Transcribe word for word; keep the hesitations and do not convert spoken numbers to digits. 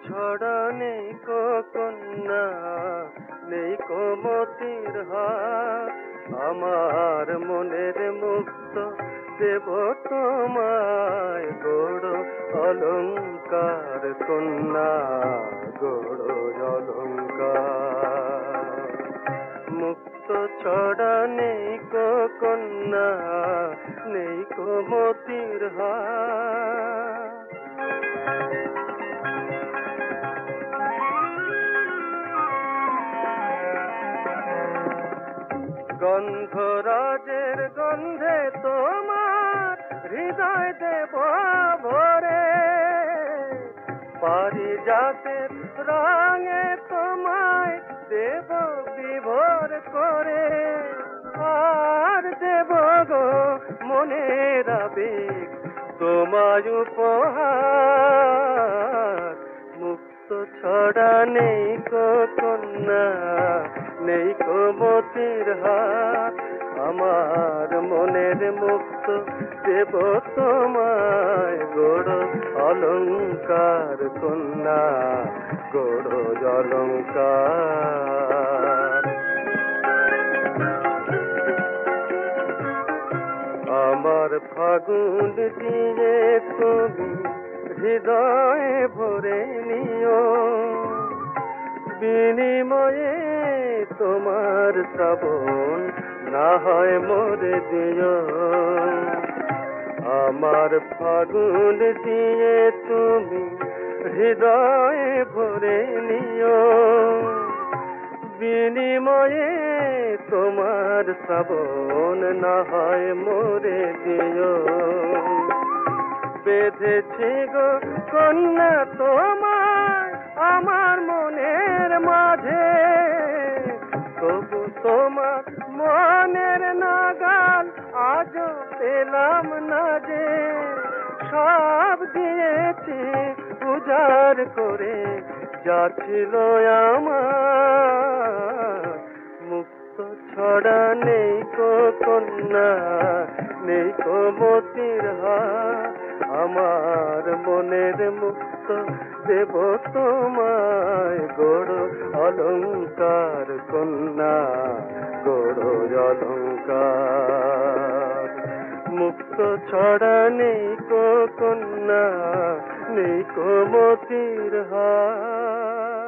ছড়া নেই কো কন্যা, নেই কো মতির হার। আমার মনের মুক্ত দেব তোমায়, গৌড় অলঙ্কার কন্যা, গৌড় অলঙ্কার। মুক্ত ছড়া নেই কো কন্যা, নেই কো মতির হার। গন্ধরাজের গন্ধে তোমার হৃদয় দেব ভরে, পারিজাতের রঙে তোমায় দেব বিভোর করে। আর দেব গো মনের আবেগ তোমায় উপহার। মুক্ত ছড়া নেই কো কন্যা, নেই কো মতির হার। আমার মনের মুক্ত দেব তোমায়, গৌড় অলঙ্কার কন্যা, গৌড় অলঙ্কার। আমার ফাগুন দিয়ে তুমি হৃদয় ভরে নিও, বিনিময়ে তোমার শ্রাবণ না হয় মোরে দিও। আমার ফাগুন দিয়ে তুমি হৃদয় ভরে নিও, বিনিময়ে তোমার শ্রাবণ না হয় মোরে দিও। বেঁধেছি গো কন্যা তোমার আমার মনের মাঝে, তবু তোমার মনের নাগাল আজও পেলাম না যে। সব দিয়েছি উজাড় করে যা ছিল আমার। মুক্ত ছড়া নেই কো কন্যা, নেই কো মতির হার। আমার মনের মুক্ত দেব তোমায়, গৌড় অলঙ্কার কন্যা, গৌড় অলঙ্কার। মুক্ত ছড়া নেই কো কন্যা, নেই কো মতির হার।